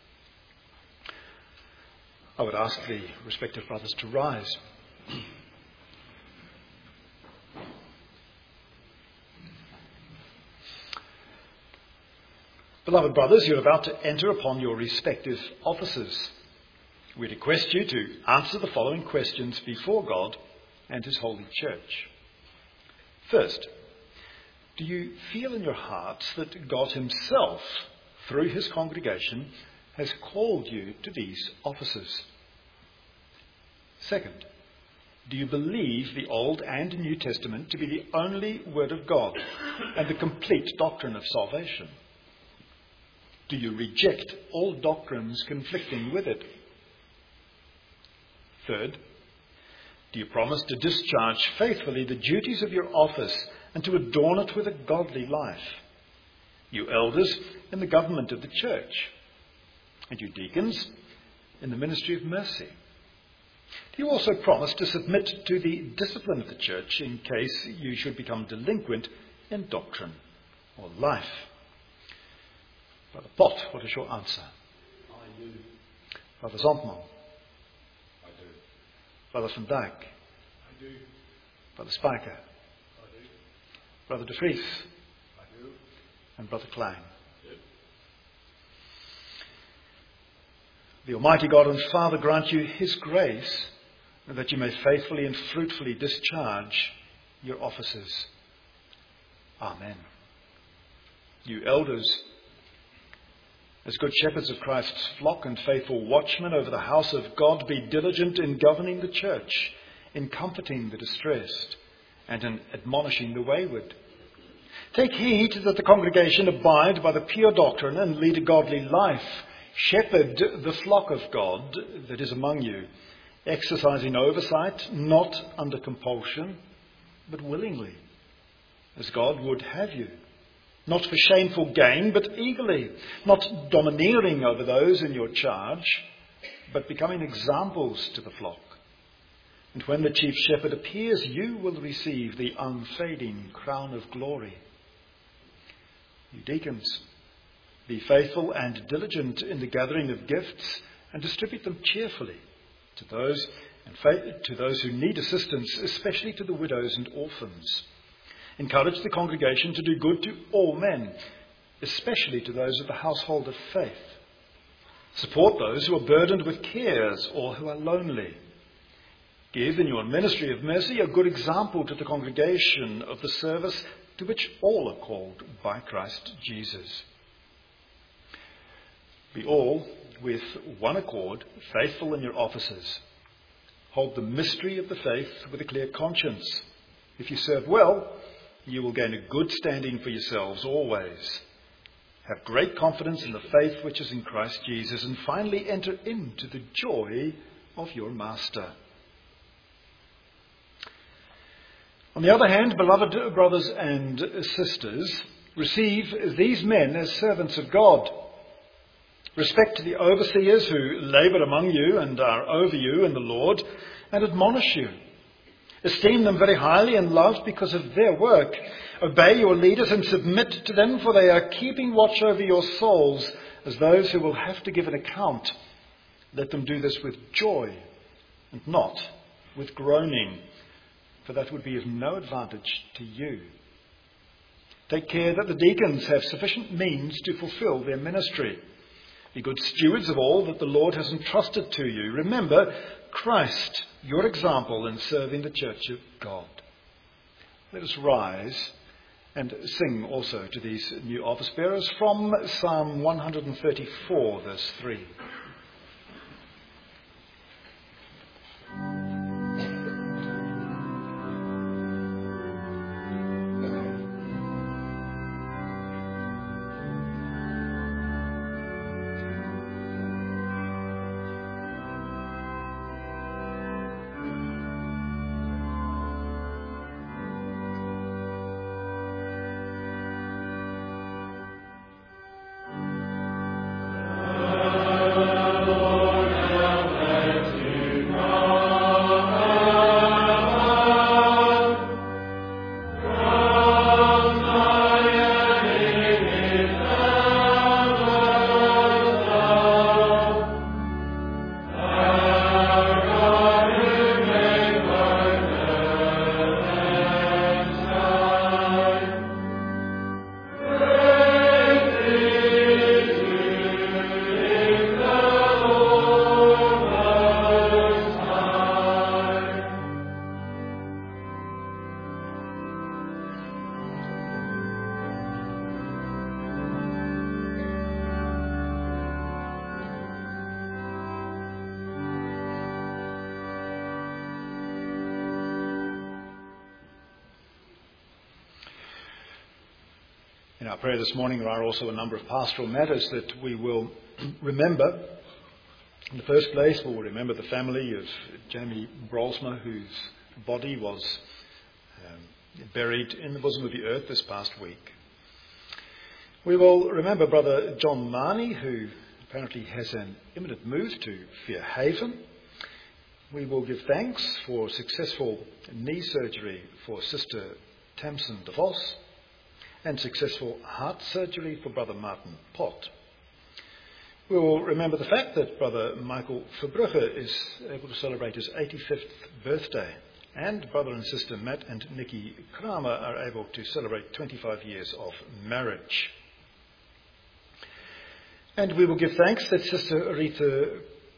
I would ask the respective brothers to rise. Beloved brothers, you're about to enter upon your respective offices. We request you to answer the following questions before God and his holy church. First, do you feel in your hearts that God himself, through his congregation, has called you to these offices? Second, do you believe the Old and New Testament to be the only word of God and the complete doctrine of salvation? Do you reject all doctrines conflicting with it? Third, do you promise to discharge faithfully the duties of your office and to adorn it with a godly life? You elders in the government of the church, and you deacons in the ministry of mercy. Do you also promise to submit to the discipline of the church in case you should become delinquent in doctrine or life? Brother Pott, what is your answer? I do. Brother Zontman? I do. Brother van Dijk? I do. Brother Spijker? I do. Brother De Vries? I do. And Brother Klein? Yep. The Almighty God and Father grant you his grace that you may faithfully and fruitfully discharge your offices. Amen. You elders, as good shepherds of Christ's flock and faithful watchmen over the house of God, be diligent in governing the church, in comforting the distressed, and in admonishing the wayward. Take heed that the congregation abide by the pure doctrine and lead a godly life. Shepherd the flock of God that is among you, exercising oversight, not under compulsion, but willingly, as God would have you. Not for shameful gain, but eagerly. Not domineering over those in your charge, but becoming examples to the flock. And when the chief shepherd appears, you will receive the unfading crown of glory. You deacons, be faithful and diligent in the gathering of gifts and distribute them cheerfully to those who need assistance, especially to the widows and orphans. Encourage the congregation to do good to all men, especially to those of the household of faith. Support those who are burdened with cares or who are lonely. Give in your ministry of mercy a good example to the congregation of the service to which all are called by Christ Jesus. Be all, with one accord, faithful in your offices. Hold the mystery of the faith with a clear conscience. If you serve well, you will gain a good standing for yourselves always. Have great confidence in the faith which is in Christ Jesus, and finally enter into the joy of your Master. On the other hand, beloved brothers and sisters, receive these men as servants of God. Respect the overseers who labour among you and are over you in the Lord, and admonish you. Esteem them very highly in love because of their work. Obey your leaders and submit to them, for they are keeping watch over your souls as those who will have to give an account. Let them do this with joy and not with groaning, for that would be of no advantage to you. Take care that the deacons have sufficient means to fulfill their ministry. Be good stewards of all that the Lord has entrusted to you. Remember Christ, your example in serving the church of God. Let us rise and sing also to these new office bearers from Psalm 134, verse 3. In our prayer this morning, there are also a number of pastoral matters that we will remember. In the first place, we'll remember the family of Jamie Brolsma, whose body was buried in the bosom of the earth this past week. We will remember Brother John Marnie, who apparently has an imminent move to Fairhaven. We will give thanks for successful knee surgery for Sister Tamsin de Vos, and successful heart surgery for Brother Martin Pott. We will remember the fact that Brother Michael Verbrugge is able to celebrate his 85th birthday, and Brother and Sister Matt and Nikki Kramer are able to celebrate 25 years of marriage. And we will give thanks that Sister Aretha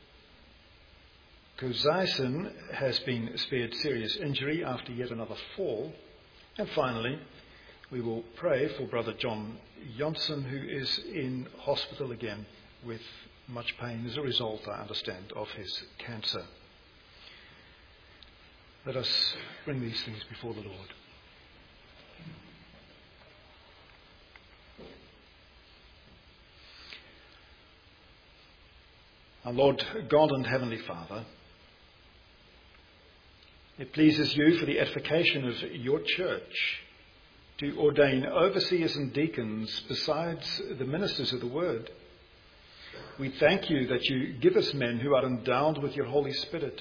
Kozaisen has been spared serious injury after yet another fall. And finally, we will pray for Brother John Johnson, who is in hospital again with much pain as a result, I understand, of his cancer. Let us bring these things before the Lord. Our Lord God and Heavenly Father, it pleases you for the edification of your church to ordain overseers and deacons besides the ministers of the word. We thank you that you give us men who are endowed with your Holy Spirit.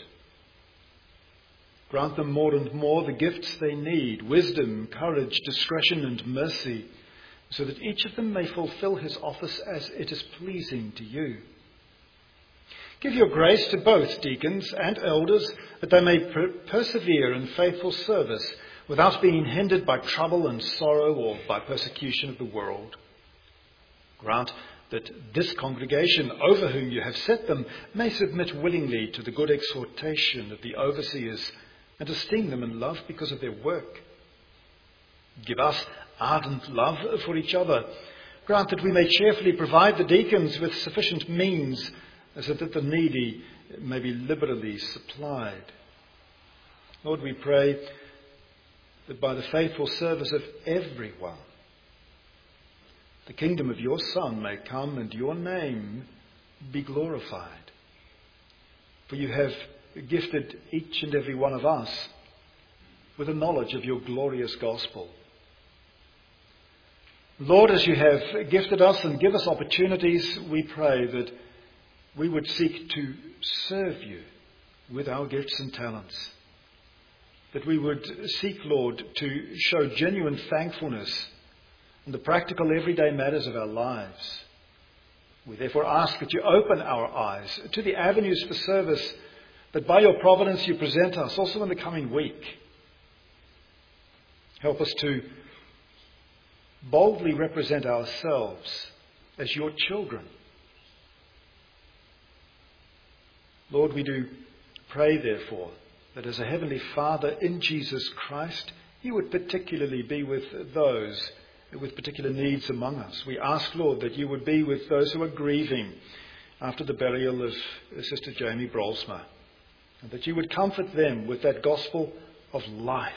Grant them more and more the gifts they need, wisdom, courage, discretion and mercy, so that each of them may fulfill his office as it is pleasing to you. Give your grace to both deacons and elders, that they may persevere in faithful service, without being hindered by trouble and sorrow or by persecution of the world. Grant that this congregation, over whom you have set them, may submit willingly to the good exhortation of the overseers and esteem them in love because of their work. Give us ardent love for each other. Grant that we may cheerfully provide the deacons with sufficient means so that the needy may be liberally supplied. Lord, we pray that by the faithful service of everyone, the kingdom of your Son may come and your name be glorified. For you have gifted each and every one of us with a knowledge of your glorious gospel. Lord, as you have gifted us and give us opportunities, we pray that we would seek to serve you with our gifts and talents. That we would seek, Lord, to show genuine thankfulness in the practical everyday matters of our lives. We therefore ask that you open our eyes to the avenues for service that by your providence you present us also in the coming week. Help us to boldly represent ourselves as your children. Lord, we do pray, therefore, that as a Heavenly Father in Jesus Christ, you would particularly be with those with particular needs among us. We ask, Lord, that you would be with those who are grieving after the burial of Sister Jamie Brolsma, and that you would comfort them with that gospel of life.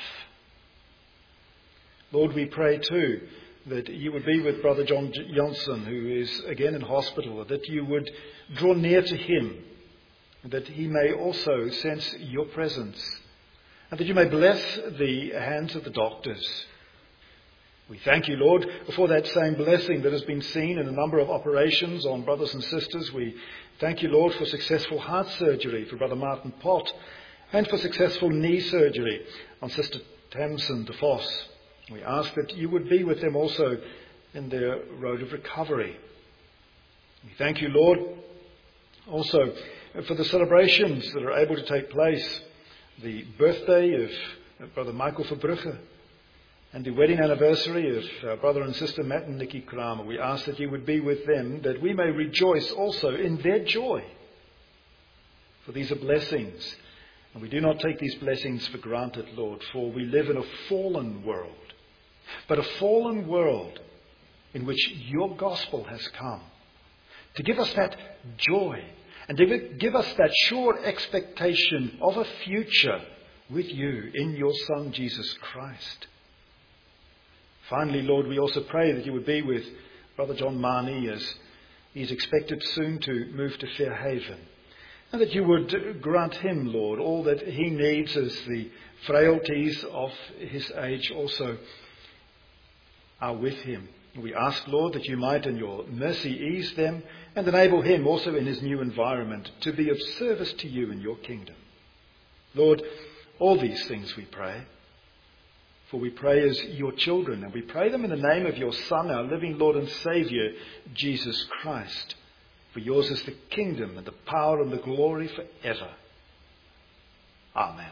Lord, we pray too that you would be with Brother John Johnson, who is again in hospital, that you would draw near to him, and that he may also sense your presence, and that you may bless the hands of the doctors. We thank you, Lord, for that same blessing that has been seen in a number of operations on brothers and sisters. We thank you, Lord, for successful heart surgery for Brother Martin Pott, and for successful knee surgery on Sister Tamsin de Vos. We ask that you would be with them also in their road of recovery. We thank you, Lord, also for the celebrations that are able to take place, the birthday of Brother Michael Verbrugge and the wedding anniversary of our brother and sister Matt and Nikki Kramer. We ask that you would be with them, that we may rejoice also in their joy. For these are blessings, and we do not take these blessings for granted, Lord, for we live in a fallen world, but a fallen world in which your gospel has come to give us that joy and to give us that sure expectation of a future with you in your Son, Jesus Christ. Finally, Lord, we also pray that you would be with Brother John Marnie as he's expected soon to move to Fairhaven, and that you would grant him, Lord, all that he needs as the frailties of his age also are with him. We ask, Lord, that you might in your mercy ease them and enable him also in his new environment to be of service to you in your kingdom. Lord, all these things we pray, for we pray as your children, and we pray them in the name of your Son, our living Lord and Saviour, Jesus Christ. For yours is the kingdom and the power and the glory forever. Amen.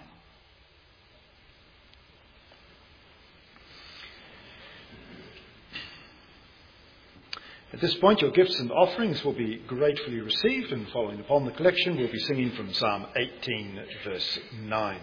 At this point, your gifts and offerings will be gratefully received, and following upon the collection, we'll be singing from Psalm 18, verse 9.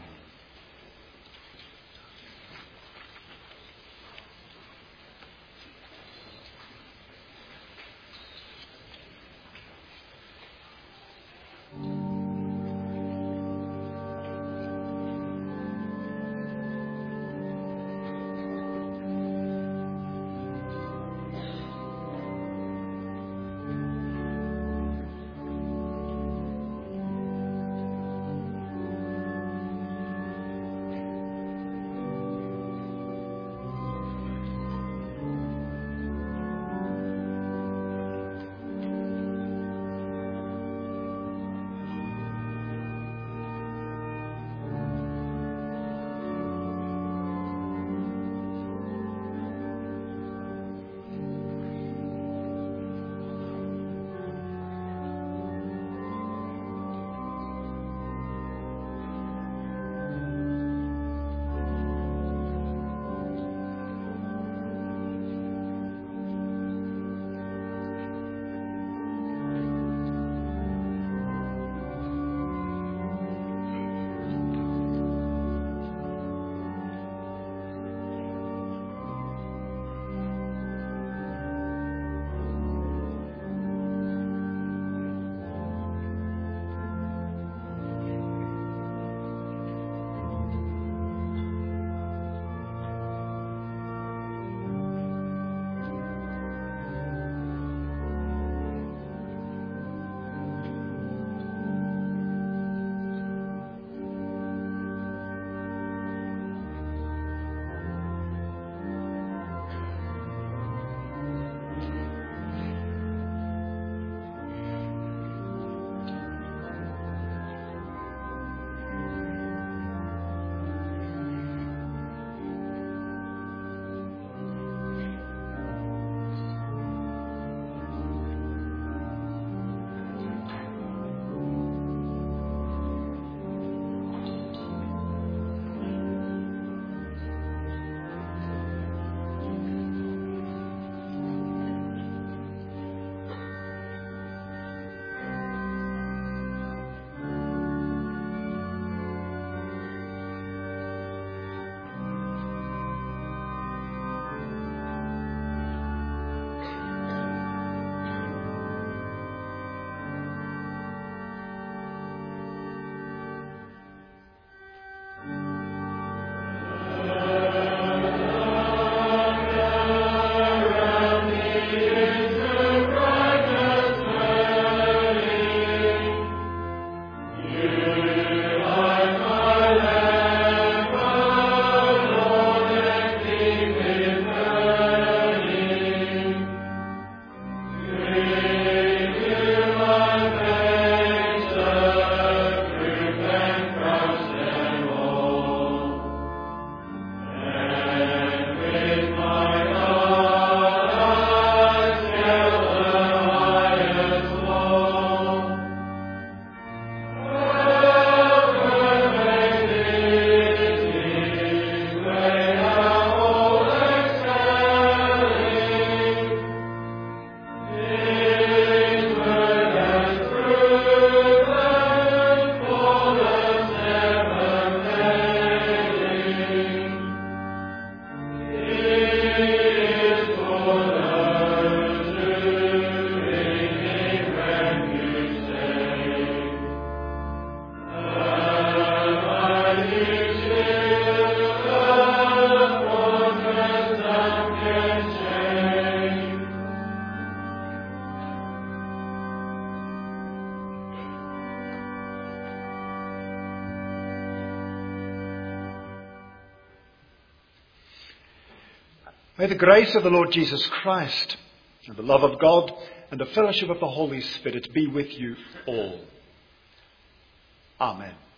May the grace of the Lord Jesus Christ and the love of God and the fellowship of the Holy Spirit be with you all. Amen.